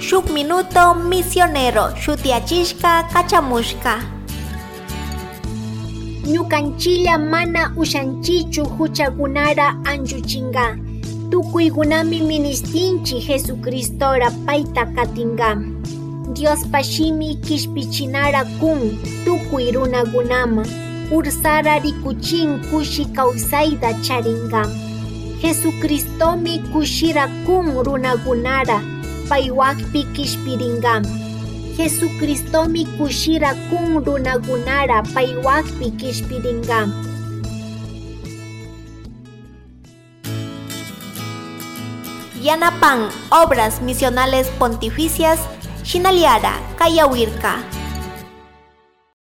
shuk minuto misionero shutiachishka kachamushka. Ñukanchilla mana ushanchichu huchakunara anchuchinga. Tukuykunami ministinchi Jesucristora paita katinga. Dios pashimi kishpichinara kun tukuy runakunama. Ursara rikuchin kushi kawsayta charinga. Jesucristomi kushira kun runakunara paywakpi kishpiringa. Jesucristomi kushira kun runakunara paywakpi kishpiringa. Yanapan Obras Misionales Pontificias Shinaliara Kayawirka.